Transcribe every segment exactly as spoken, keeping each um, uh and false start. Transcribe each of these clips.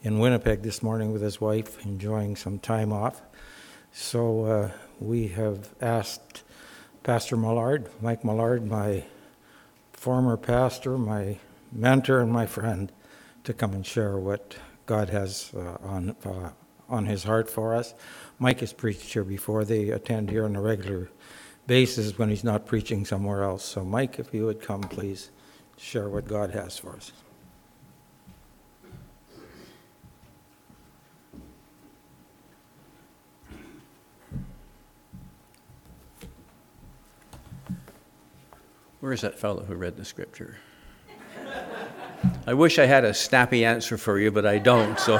in Winnipeg this morning with his wife, enjoying some time off. So uh, we have asked Pastor Millard, Mike Millard, my former pastor, my mentor, and my friend, to come and share what God has uh, on uh, on his heart for us. Mike has preached here before. They attend here on a regular basis when he's not preaching somewhere else. So Mike, if you would come, please share what God has for us. Where's that fellow who read the scripture? I wish I had a snappy answer for you, but I don't. So,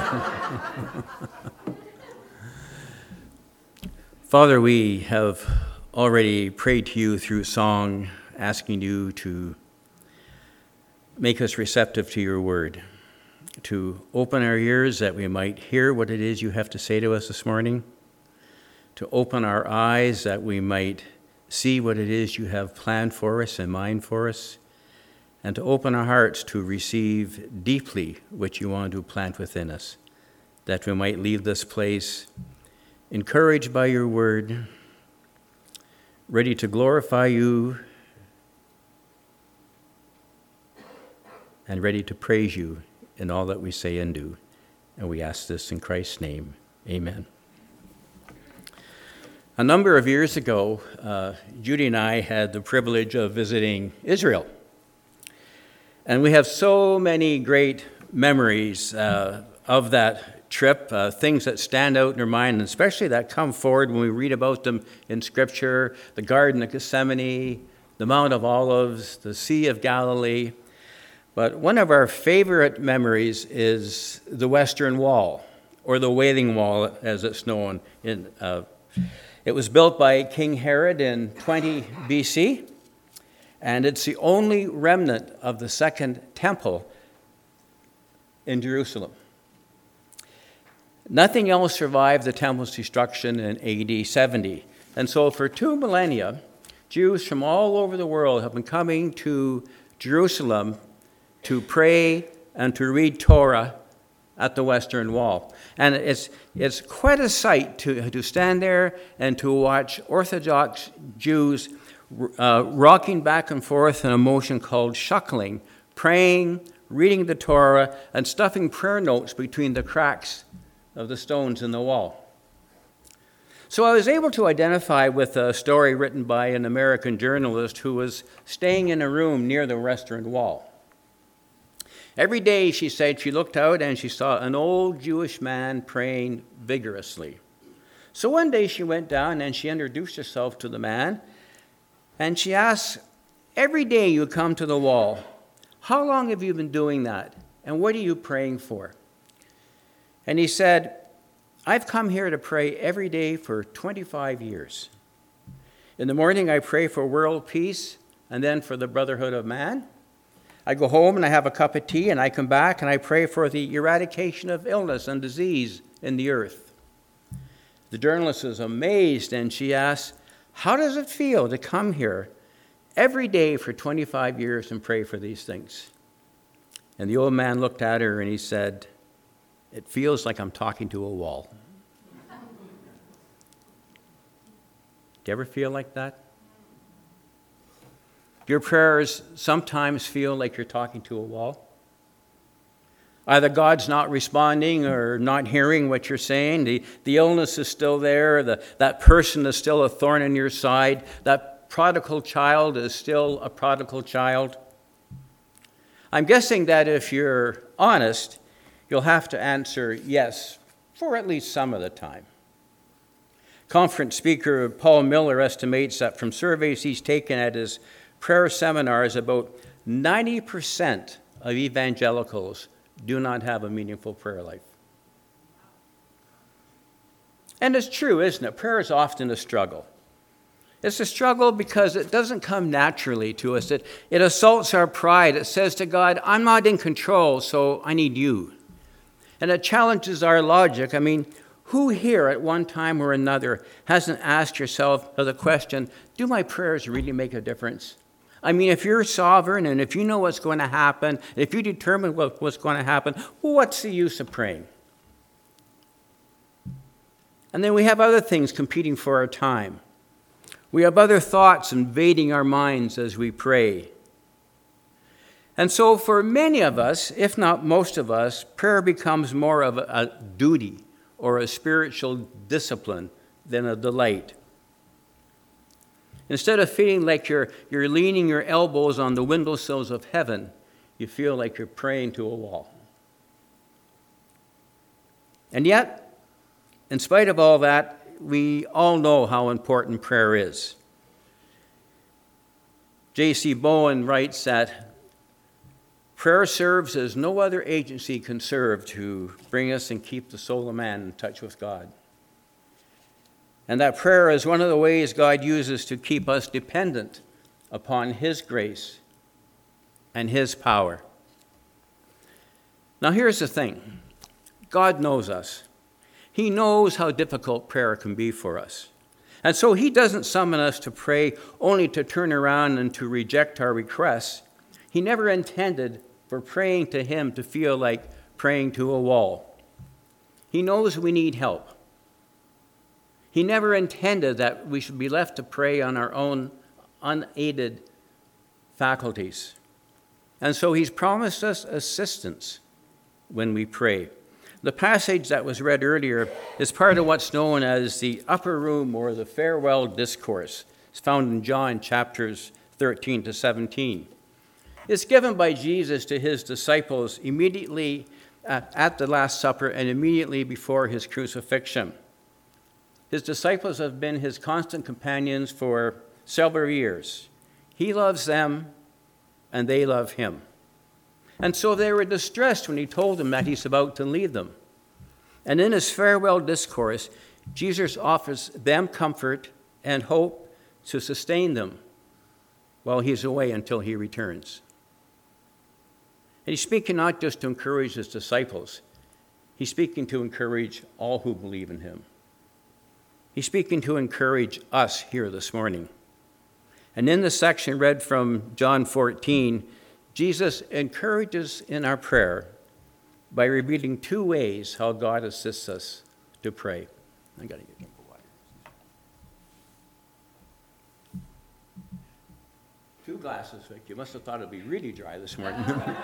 Father, we have already prayed to you through song, asking you to make us receptive to your word, to open our ears that we might hear what it is you have to say to us this morning, to open our eyes that we might see what it is you have planned for us and mind for us, and to open our hearts to receive deeply what you want to plant within us, that we might leave this place encouraged by your word, ready to glorify you, and ready to praise you in all that we say and do. And we ask this in Christ's name. Amen. A number of years ago, uh, Judy and I had the privilege of visiting Israel. And we have so many great memories uh, of that trip, uh, things that stand out in our mind, and especially that come forward when we read about them in Scripture, the Garden of Gethsemane, the Mount of Olives, the Sea of Galilee. But one of our favorite memories is the Western Wall, or the Wailing Wall, as it's known. In, uh, it was built by King Herod in twenty B C, and it's the only remnant of the Second Temple in Jerusalem. Nothing else survived the temple's destruction in A D seventy. And so for two millennia, Jews from all over the world have been coming to Jerusalem to pray and to read Torah at the Western Wall. And it's it's quite a sight to, to stand there and to watch Orthodox Jews uh, rocking back and forth in a motion called shuckling, praying, reading the Torah, and stuffing prayer notes between the cracks of the stones in the wall. So I was able to identify with a story written by an American journalist who was staying in a room near the Western Wall. Every day, she said, she looked out and she saw an old Jewish man praying vigorously. So one day she went down and she introduced herself to the man, and she asked, every day you come to the wall, how long have you been doing that? And what are you praying for? And he said, I've come here to pray every day for twenty-five years. In the morning, I pray for world peace and then for the brotherhood of man. I go home and I have a cup of tea, and I come back and I pray for the eradication of illness and disease in the earth. The journalist is amazed, and she asks, how does it feel to come here every day for twenty-five years and pray for these things? And the old man looked at her and he said, it feels like I'm talking to a wall. Do you ever feel like that? Your prayers sometimes feel like you're talking to a wall. Either God's not responding or not hearing what you're saying. The, the illness is still there. The, that person is still a thorn in your side. That prodigal child is still a prodigal child. I'm guessing that if you're honest, you'll have to answer yes for at least some of the time. Conference speaker Paul Miller estimates that from surveys he's taken at his prayer seminars, about ninety percent of evangelicals do not have a meaningful prayer life. And it's true, isn't it? Prayer is often a struggle. It's a struggle because it doesn't come naturally to us. It, it assaults our pride. It says to God, I'm not in control, so I need you. And it challenges our logic. I mean, who here at one time or another hasn't asked yourself the question, do my prayers really make a difference? I mean, if you're sovereign and if you know what's going to happen, if you determine what, what's going to happen, well, what's the use of praying? And then we have other things competing for our time. We have other thoughts invading our minds as we pray. And so for many of us, if not most of us, prayer becomes more of a, a duty or a spiritual discipline than a delight. Instead of feeling like you're, you're leaning your elbows on the windowsills of heaven, you feel like you're praying to a wall. And yet, in spite of all that, we all know how important prayer is. J C Bowen writes that prayer serves as no other agency can serve to bring us and keep the soul of man in touch with God. And that prayer is one of the ways God uses to keep us dependent upon His grace and His power. Now here's the thing. God knows us. He knows how difficult prayer can be for us. And so He doesn't summon us to pray only to turn around and to reject our requests. He never intended for praying to Him to feel like praying to a wall. He knows we need help. He never intended that we should be left to pray on our own unaided faculties. And so He's promised us assistance when we pray. The passage that was read earlier is part of what's known as the upper room or the farewell discourse. It's found in John chapters thirteen to seventeen. It's given by Jesus to His disciples immediately at the Last Supper and immediately before His crucifixion. His disciples have been His constant companions for several years. He loves them, and they love Him. And so they were distressed when He told them that He's about to leave them. And in His farewell discourse, Jesus offers them comfort and hope to sustain them while He's away until He returns. And He's speaking not just to encourage His disciples. He's speaking to encourage all who believe in Him. He's speaking to encourage us here this morning. And in the section read from John fourteen, Jesus encourages in our prayer by revealing two ways how God assists us to pray. I got to get a drink of water. Two glasses, Vic. You must have thought it'd be really dry this morning.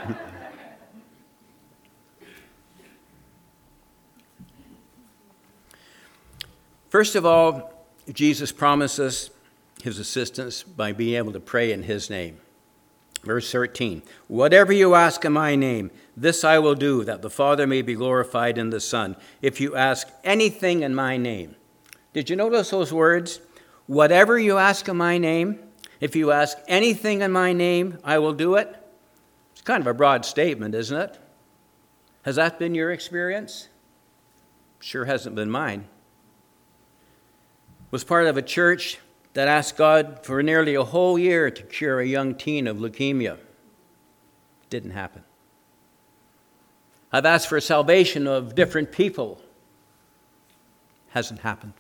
First of all, Jesus promises His assistance by being able to pray in His name. Verse thirteen, whatever you ask in my name, this I will do, that the Father may be glorified in the Son. If you ask anything in my name. Did you notice those words? Whatever you ask in my name, if you ask anything in my name, I will do it. It's kind of a broad statement, isn't it? Has that been your experience? Sure hasn't been mine. Was part of a church that asked God for nearly a whole year to cure a young teen of leukemia. Didn't happen. I've asked for salvation of different people. Hasn't happened.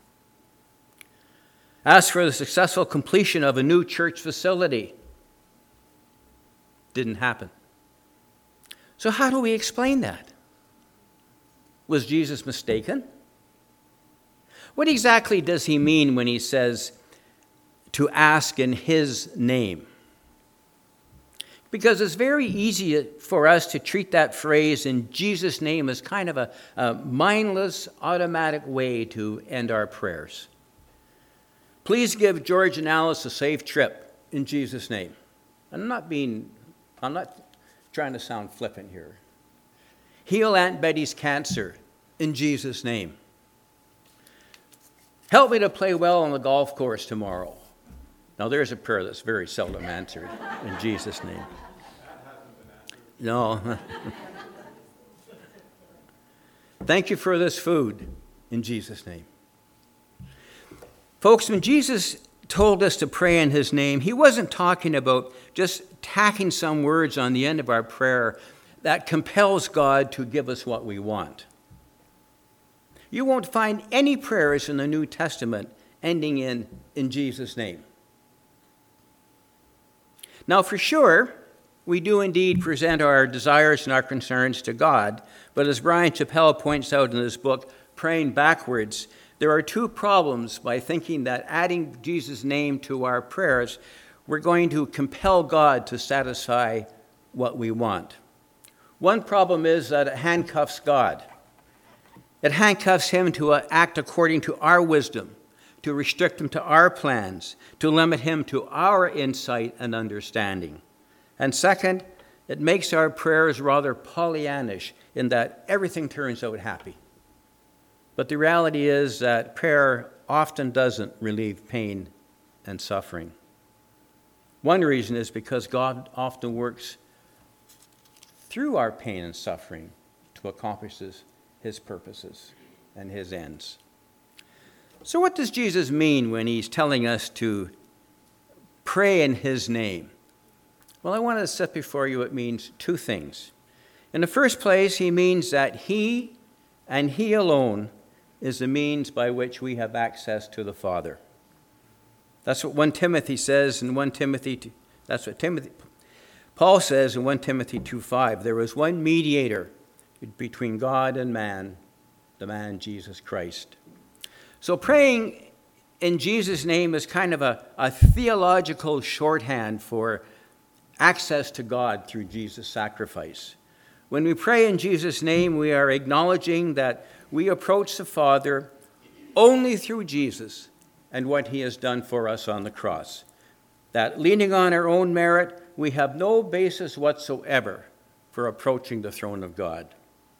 Asked for the successful completion of a new church facility. Didn't happen. So how do we explain that? Was Jesus mistaken? What exactly does He mean when He says to ask in His name? Because it's very easy for us to treat that phrase in Jesus' name as kind of a, a mindless, automatic way to end our prayers. Please give George and Alice a safe trip in Jesus' name. I'm not being, I'm not trying to sound flippant here. Heal Aunt Betty's cancer in Jesus' name. Help me to play well on the golf course tomorrow. Now, there's a prayer that's very seldom answered in Jesus' name. No. Thank you for this food in Jesus' name. Folks, when Jesus told us to pray in His name, He wasn't talking about just tacking some words on the end of our prayer that compels God to give us what we want. You won't find any prayers in the New Testament ending in, in Jesus' name. Now, for sure, we do indeed present our desires and our concerns to God, but as Brian Chappell points out in his book, Praying Backwards, there are two problems by thinking that adding Jesus' name to our prayers, we're going to compel God to satisfy what we want. One problem is that it handcuffs God. It handcuffs him to act according to our wisdom, to restrict him to our plans, to limit him to our insight and understanding. And second, it makes our prayers rather Pollyannish in that everything turns out happy. But the reality is that prayer often doesn't relieve pain and suffering. One reason is because God often works through our pain and suffering to accomplish his purposes and his ends. So what does Jesus mean when he's telling us to pray in his name? Well, I want to set before you it means two things. In the first place, he means that he and he alone is the means by which we have access to the Father. That's what First Timothy says in First Timothy two, that's what Timothy Paul says in First Timothy two five, there is one mediator between God and man, the man Jesus Christ. So praying in Jesus' name is kind of a, a theological shorthand for access to God through Jesus' sacrifice. When we pray in Jesus' name, we are acknowledging that we approach the Father only through Jesus and what he has done for us on the cross. That leaning on our own merit, we have no basis whatsoever for approaching the throne of God.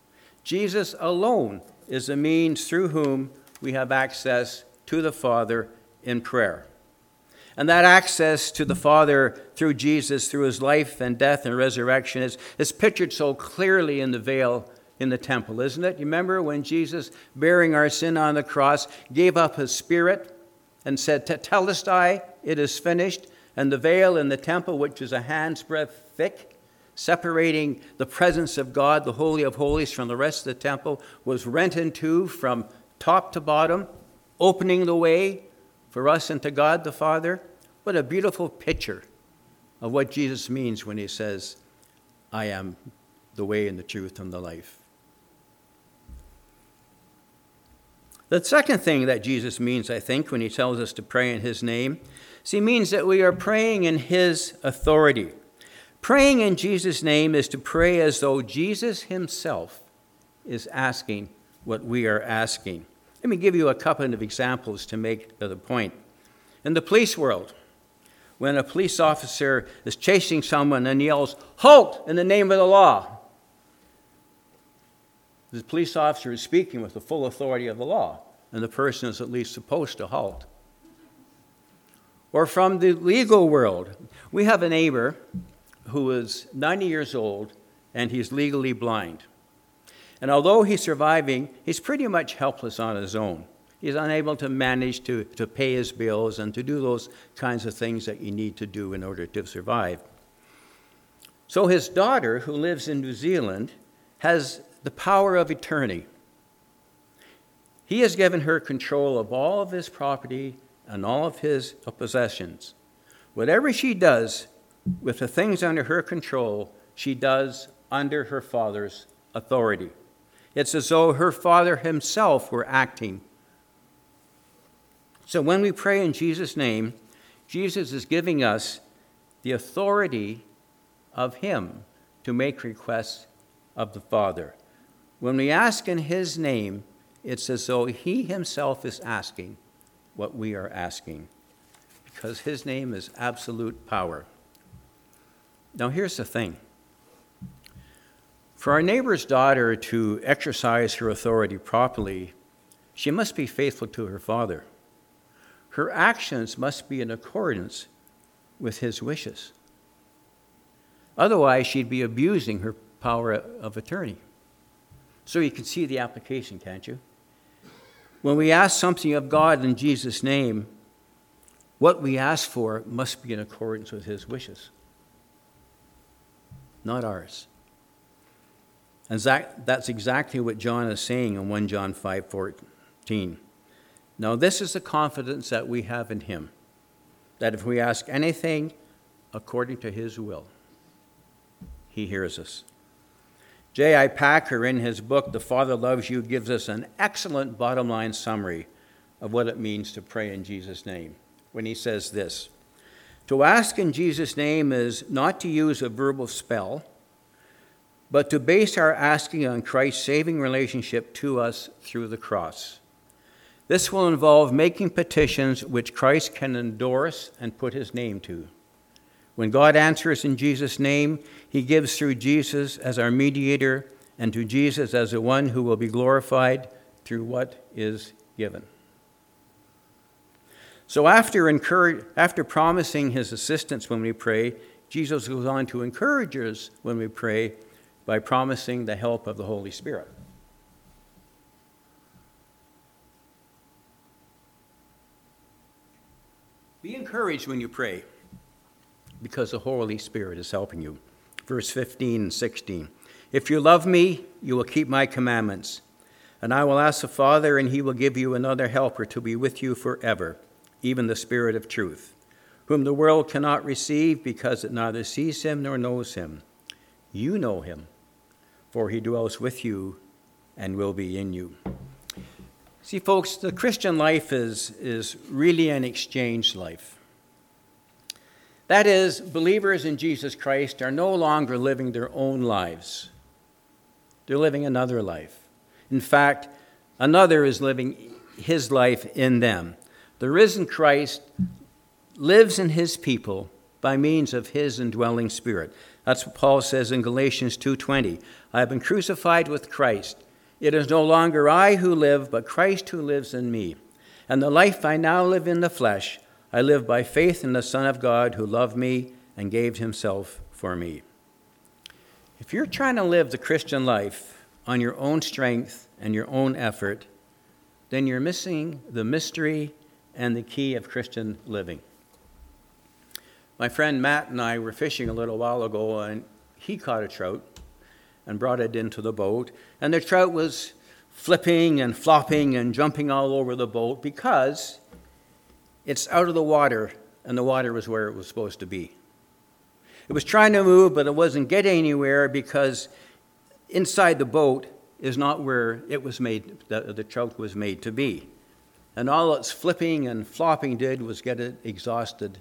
Jesus alone is the means through whom we have access to the Father in prayer. And that access to the Father through Jesus, through his life and death and resurrection, is, is pictured so clearly in the veil in the temple, isn't it? You remember when Jesus, bearing our sin on the cross, gave up his spirit and said, "Tetelestai, it is finished." And the veil in the temple, which is a hand's breadth thick, separating the presence of God, the Holy of Holies, from the rest of the temple, was rent in two from top to bottom, opening the way for us and to God the Father. What a beautiful picture of what Jesus means when he says, "I am the way and the truth and the life." The second thing that Jesus means, I think, when he tells us to pray in his name, is he means that we are praying in his authority. Praying in Jesus' name is to pray as though Jesus himself is asking what we are asking. Let me give you a couple of examples to make the point. In the police world, when a police officer is chasing someone and yells, "Halt!" in the name of the law, the police officer is speaking with the full authority of the law, and the person is at least supposed to halt. Or from the legal world, we have a neighbor who is ninety years old, and he's legally blind. And although he's surviving, he's pretty much helpless on his own. He's unable to manage to, to pay his bills and to do those kinds of things that you need to do in order to survive. So his daughter, who lives in New Zealand, has the power of attorney. He has given her control of all of his property and all of his possessions. Whatever she does with the things under her control, she does under her father's authority. It's as though her father himself were acting. So when we pray in Jesus' name, Jesus is giving us the authority of him to make requests of the Father. When we ask in his name, it's as though he himself is asking what we are asking, because his name is absolute power. Now here's the thing. For our neighbor's daughter to exercise her authority properly, she must be faithful to her father. Her actions must be in accordance with his wishes. Otherwise, she'd be abusing her power of attorney. So you can see the application, can't you? When we ask something of God in Jesus' name, what we ask for must be in accordance with his wishes, not ours. And that's exactly what John is saying in First John five fourteen. Now this is the confidence that we have in him, that if we ask anything according to his will, he hears us. J I Packer, in his book, The Father Loves You, gives us an excellent bottom line summary of what it means to pray in Jesus' name when he says this. To ask in Jesus' name is not to use a verbal spell, but to base our asking on Christ's saving relationship to us through the cross. This will involve making petitions which Christ can endorse and put his name to. When God answers in Jesus' name, he gives through Jesus as our mediator and to Jesus as the one who will be glorified through what is given. So after, encourage, after promising his assistance when we pray, Jesus goes on to encourage us when we pray by promising the help of the Holy Spirit. Be encouraged when you pray, because the Holy Spirit is helping you. Verse fifteen and sixteen. If you love me, you will keep my commandments. And I will ask the Father, and he will give you another helper to be with you forever, even the Spirit of truth, whom the world cannot receive because it neither sees him nor knows him. You know him, for he dwells with you and will be in you. See, folks, the Christian life is, is really an exchange life. That is, believers in Jesus Christ are no longer living their own lives. They're living another life. In fact, another is living his life in them. The risen Christ lives in his people by means of his indwelling Spirit. That's what Paul says in Galatians two twenty. I have been crucified with Christ. It is no longer I who live, but Christ who lives in me. And the life I now live in the flesh, I live by faith in the Son of God who loved me and gave himself for me. If you're trying to live the Christian life on your own strength and your own effort, then you're missing the mystery and the key of Christian living. My friend Matt and I were fishing a little while ago, and he caught a trout and brought it into the boat. And the trout was flipping and flopping and jumping all over the boat because it's out of the water, and the water was where it was supposed to be. It was trying to move, but it wasn't getting anywhere because inside the boat is not where it was made, the, the trout was made to be. And all its flipping and flopping did was get it exhausted.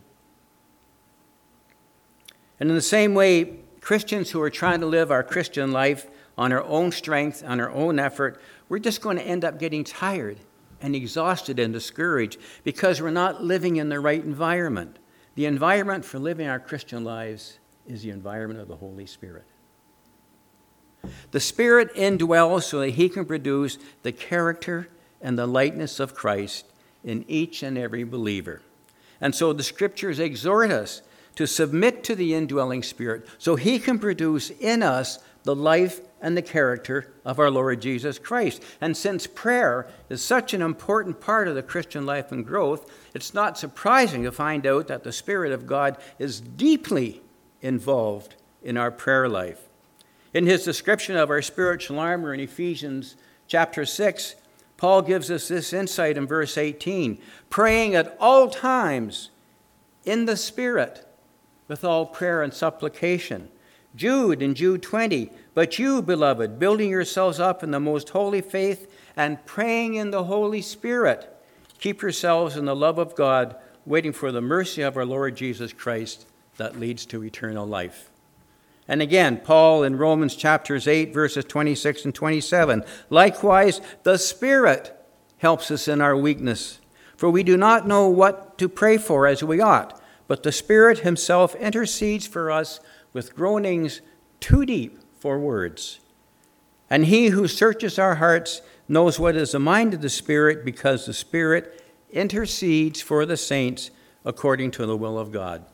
And in the same way, Christians who are trying to live our Christian life on our own strength, on our own effort, we're just going to end up getting tired and exhausted and discouraged because we're not living in the right environment. The environment for living our Christian lives is the environment of the Holy Spirit. The Spirit indwells so that he can produce the character and the likeness of Christ in each and every believer. And so the Scriptures exhort us to submit to the indwelling Spirit so he can produce in us the life and the character of our Lord Jesus Christ. And since prayer is such an important part of the Christian life and growth, it's not surprising to find out that the Spirit of God is deeply involved in our prayer life. In his description of our spiritual armor in Ephesians chapter six, Paul gives us this insight in verse eighteen, praying at all times in the Spirit, with all prayer and supplication. Jude in Jude twenty, but you, beloved, building yourselves up in the most holy faith and praying in the Holy Spirit, keep yourselves in the love of God, waiting for the mercy of our Lord Jesus Christ that leads to eternal life. And again, Paul in Romans chapters eight, verses twenty-six and twenty-seven, likewise, the Spirit helps us in our weakness, for we do not know what to pray for as we ought. But the Spirit himself intercedes for us with groanings too deep for words. And he who searches our hearts knows what is the mind of the Spirit, because the Spirit intercedes for the saints according to the will of God.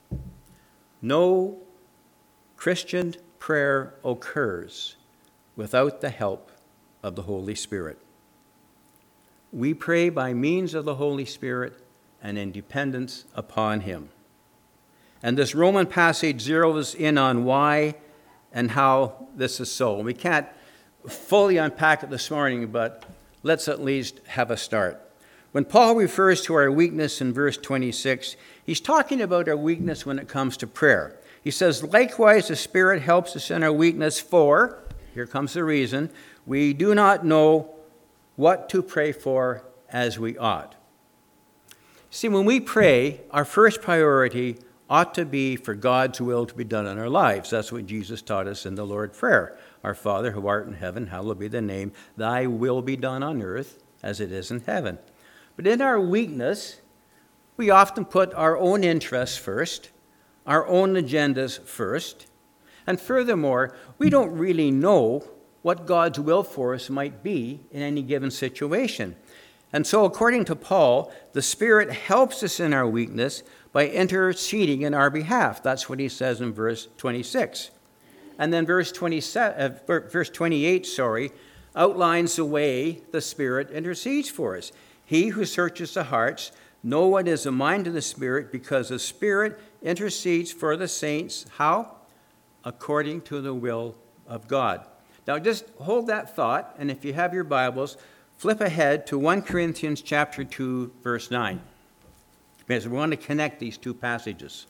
No Christian prayer occurs without the help of the Holy Spirit. We pray by means of the Holy Spirit and in dependence upon him. And this Roman passage zeroes in on why and how this is so. We can't fully unpack it this morning, but let's at least have a start. When Paul refers to our weakness in verse twenty-six, he's talking about our weakness when it comes to prayer. He says, likewise, the Spirit helps us in our weakness, for, here comes the reason, we do not know what to pray for as we ought. See, when we pray, our first priority ought to be for God's will to be done in our lives. That's what Jesus taught us in the Lord's Prayer. Our Father who art in heaven, hallowed be thy name. Thy will be done on earth as it is in heaven. But in our weakness, we often put our own interests first, our own agendas first. And furthermore, we don't really know what God's will for us might be in any given situation. And so, according to Paul, the Spirit helps us in our weakness by interceding in our behalf. That's what he says in verse twenty-six. And then verse twenty-seven, uh, verse twenty-eight, sorry, outlines the way the Spirit intercedes for us. He who searches the hearts knows what is the mind of the Spirit, because the Spirit intercedes for the saints. How? According to the will of God. Now just hold that thought, and if you have your Bibles, flip ahead to First Corinthians chapter two, verse nine. Because we want to connect these two passages.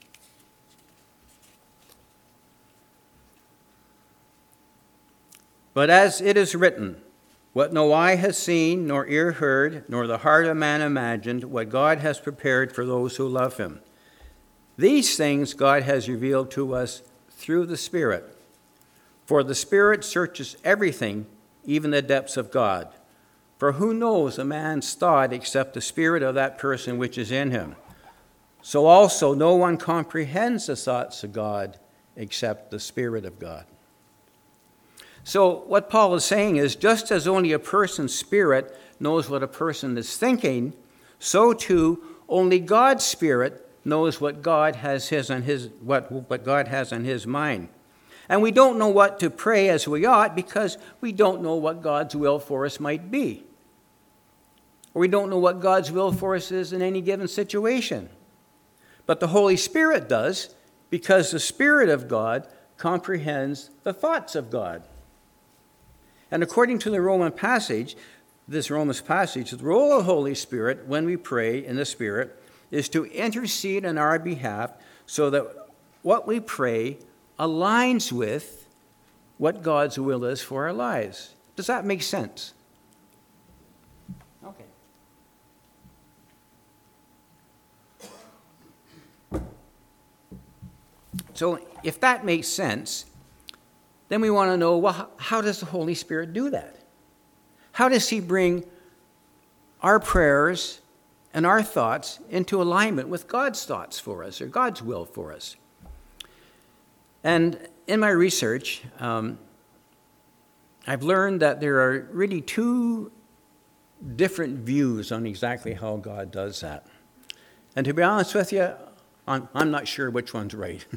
But as it is written, what no eye has seen, nor ear heard, nor the heart of man imagined, what God has prepared for those who love him. These things God has revealed to us through the Spirit. For the Spirit searches everything, even the depths of God. For who knows a man's thought except the spirit of that person which is in him? So also no one comprehends the thoughts of God except the Spirit of God. So what Paul is saying is, just as only a person's spirit knows what a person is thinking, so too only God's Spirit knows what God has his on his what, what God has on his mind. And we don't know what to pray as we ought because we don't know what God's will for us might be. Or we don't know what God's will for us is in any given situation. But the Holy Spirit does, because the Spirit of God comprehends the thoughts of God. And according to the Roman passage, this Romans passage, the role of the Holy Spirit when we pray in the Spirit is to intercede on our behalf so that what we pray aligns with what God's will is for our lives. Does that make sense? Okay. So if that makes sense, then we want to know, well, how does the Holy Spirit do that? How does he bring our prayers and our thoughts into alignment with God's thoughts for us or God's will for us? And in my research, um, I've learned that there are really two different views on exactly how God does that. And to be honest with you, I'm, I'm not sure which one's right.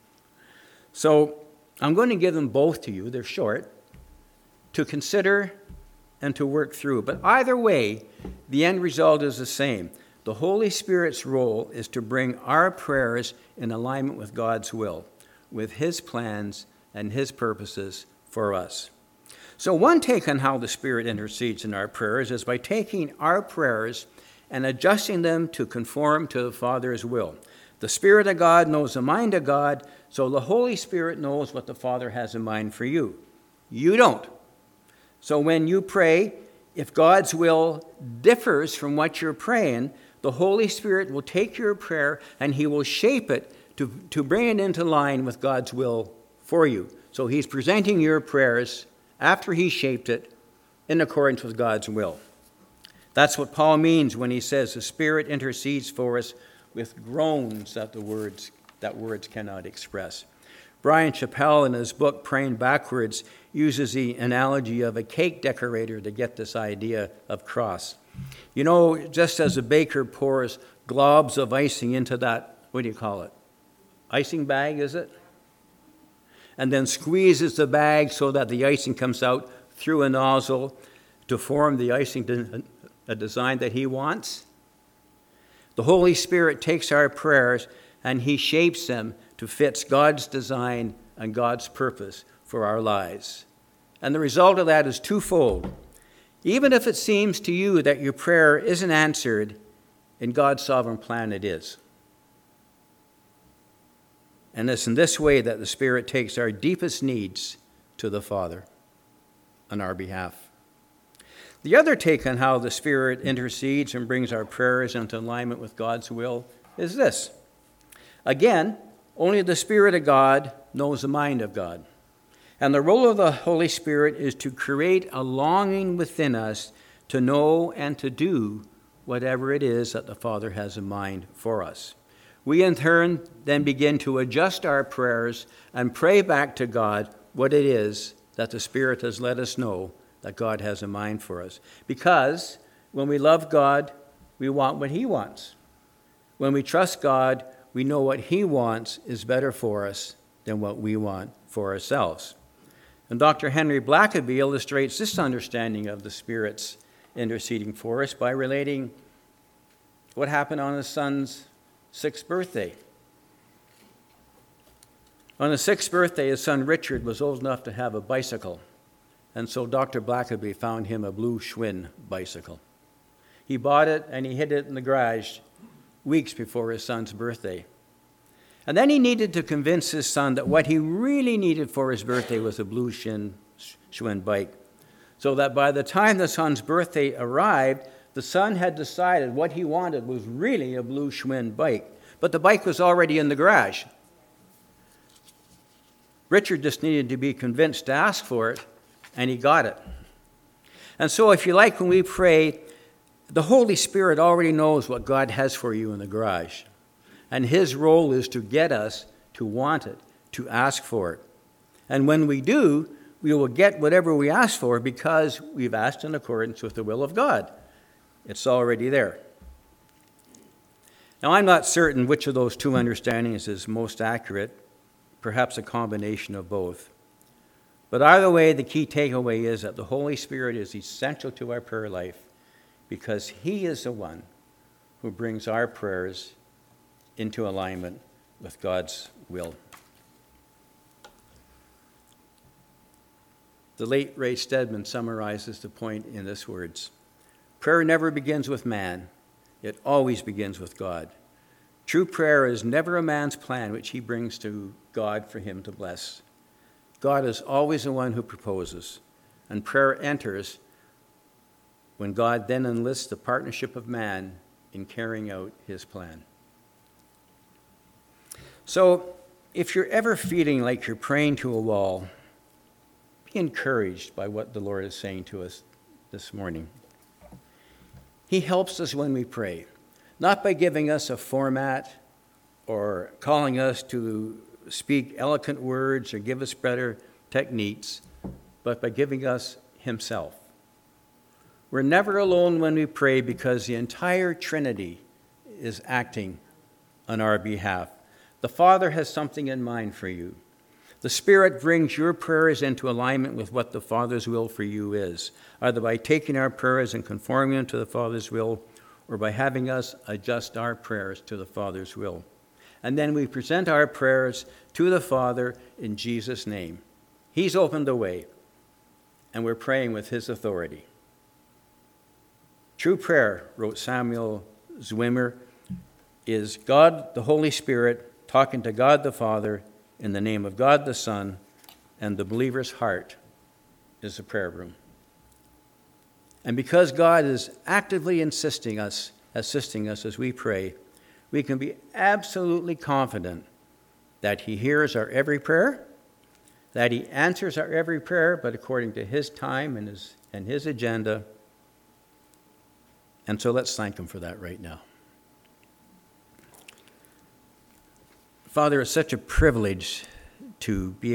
So I'm going to give them both to you. They're short, to consider and to work through. But either way, the end result is the same. The Holy Spirit's role is to bring our prayers in alignment with God's will, with his plans and his purposes for us. So one take on how the Spirit intercedes in our prayers is by taking our prayers and adjusting them to conform to the Father's will. The Spirit of God knows the mind of God, so the Holy Spirit knows what the Father has in mind for you. You don't. So when you pray, if God's will differs from what you're praying, the Holy Spirit will take your prayer and he will shape it to, to bring it into line with God's will for you. So he's presenting your prayers after he shaped it in accordance with God's will. That's what Paul means when he says the Spirit intercedes for us with groans that the words that words cannot express. Brian Chappell, in his book Praying Backwards, uses the analogy of a cake decorator to get this idea of cross. You know, just as a baker pours globs of icing into that, what do you call it? Icing bag, is it? And then squeezes the bag so that the icing comes out through a nozzle to form the icing, de- a design that he wants. The Holy Spirit takes our prayers and he shapes them to fit God's design and God's purpose for our lives. And the result of that is twofold. Even if it seems to you that your prayer isn't answered, in God's sovereign plan it is. And it's in this way that the Spirit takes our deepest needs to the Father on our behalf. The other take on how the Spirit intercedes and brings our prayers into alignment with God's will is this. Again, only the Spirit of God knows the mind of God. And the role of the Holy Spirit is to create a longing within us to know and to do whatever it is that the Father has in mind for us. We in turn then begin to adjust our prayers and pray back to God what it is that the Spirit has let us know that God has in mind for us. Because when we love God, we want what He wants. When we trust God, we know what He wants is better for us than what we want for ourselves. And Doctor Henry Blackaby illustrates this understanding of the Spirit's interceding for us by relating what happened on his son's sixth birthday. On his sixth birthday, his son Richard was old enough to have a bicycle, and so Doctor Blackaby found him a blue Schwinn bicycle. He bought it and he hid it in the garage weeks before his son's birthday. And then he needed to convince his son that what he really needed for his birthday was a blue Schwinn bike, so that by the time the son's birthday arrived, the son had decided what he wanted was really a blue Schwinn bike, but the bike was already in the garage. Richard just needed to be convinced to ask for it, and he got it. And so if you like, when we pray, the Holy Spirit already knows what God has for you in the garage. And His role is to get us to want it, to ask for it. And when we do, we will get whatever we ask for because we've asked in accordance with the will of God. It's already there. Now, I'm not certain which of those two understandings is most accurate, perhaps a combination of both. But either way, the key takeaway is that the Holy Spirit is essential to our prayer life because He is the one who brings our prayers into alignment with God's will. The late Ray Stedman summarizes the point in this words: prayer never begins with man, it always begins with God. True prayer is never a man's plan which he brings to God for him to bless. God is always the one who proposes, and prayer enters when God then enlists the partnership of man in carrying out His plan. So, if you're ever feeling like you're praying to a wall, be encouraged by what the Lord is saying to us this morning. He helps us when we pray, not by giving us a format or calling us to speak eloquent words or give us better techniques, but by giving us Himself. We're never alone when we pray because the entire Trinity is acting on our behalf. The Father has something in mind for you. The Spirit brings your prayers into alignment with what the Father's will for you is, either by taking our prayers and conforming them to the Father's will, or by having us adjust our prayers to the Father's will. And then we present our prayers to the Father in Jesus' name. He's opened the way, and we're praying with His authority. True prayer, wrote Samuel Zwimmer, is God the Holy Spirit talking to God the Father in the name of God the Son, and the believer's heart is the prayer room. And because God is actively insisting us, assisting us as we pray, we can be absolutely confident that He hears our every prayer, that He answers our every prayer, but according to His time and His, and His agenda. And so let's thank Him for that right now. Father, it's such a privilege to be